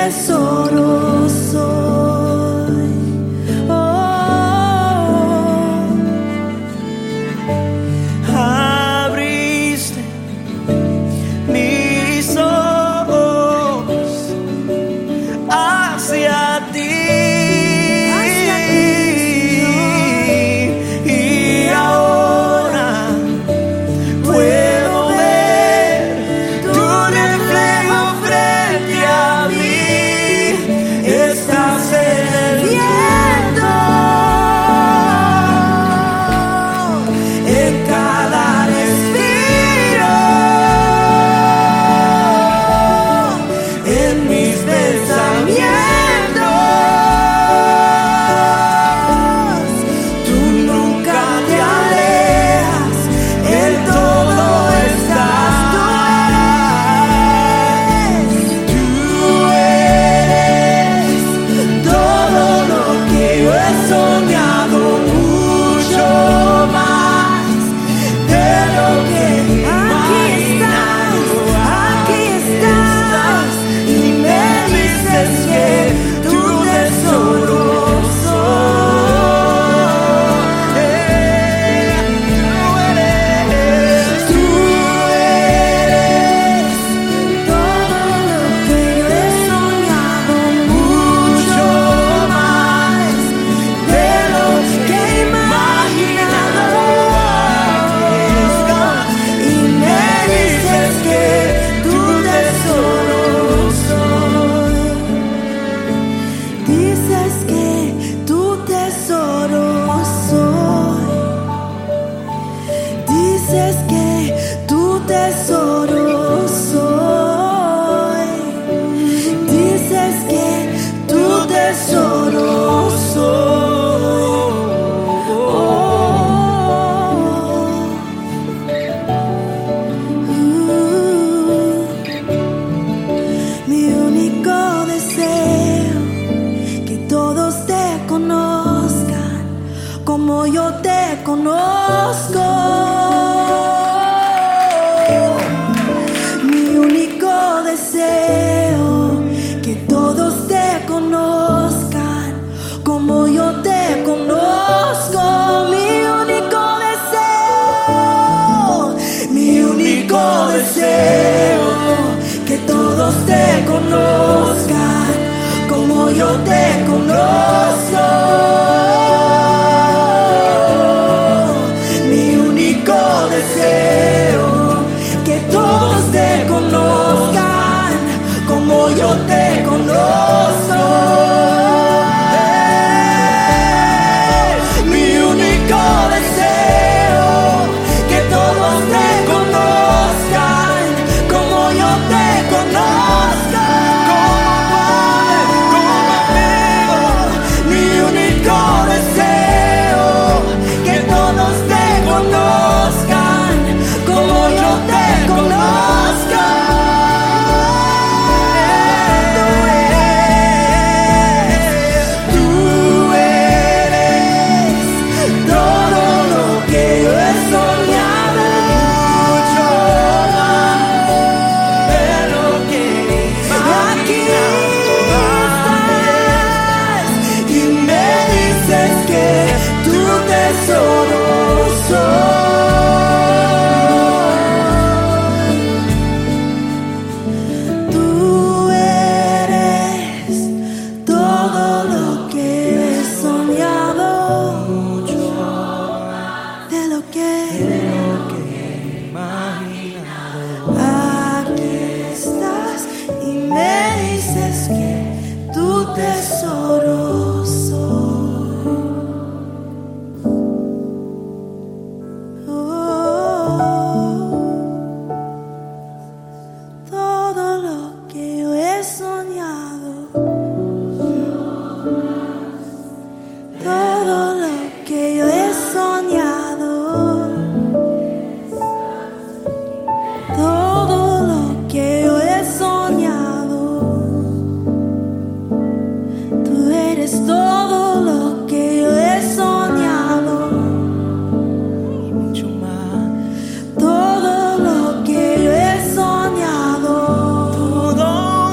tesoro soy. Abriste mis ojos hacia ti. Y ahora puedo ver tu reflejo frente a mí. Estás en el viento, en cada respiro, en mis pensamientos. Tú nunca te alejas, en todo estás. Tú eres todo lo que yo he soñado, mucho más de lo que Aquí estás, y me dices que tu tesoro soy. Tú eres todo lo que yo he soñado, mucho más de lo que he imaginado. Y me dices que tu tesoro soy. dices que tu tesoro soy. Dices que tu tesoro soy. Dices que tu tesoro soy. Mi único deseo, que todos te conozcan como yo te conozco. Mi único deseo, que todos te conozcan como yo te conozco. Mi único deseo, que todos te conozcan como yo te conozco. Mi único deseo, que todos te conozcan como yo te conozco. Mi único deseo, que todos te conozcan como yo te conozco. Como amigo, mi único deseo, que todos te conozcan como yo te conozco. Tú eres todo lo que yo he soñado, mucho más de lo que aquí estás, y me dices que tu tesoro soy. Tú eres todo lo que he soñado, mucho más de lo que he imaginado. Aquí estás y me dices que tu tesoro soy. Todo lo que yo he soñado, todo lo que yo he soñado, todo lo que yo he soñado. Tú eres todo lo que yo he soñado, y mucho más. Todo lo que yo he soñado, todo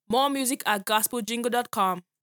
More music at gospeljingle.com.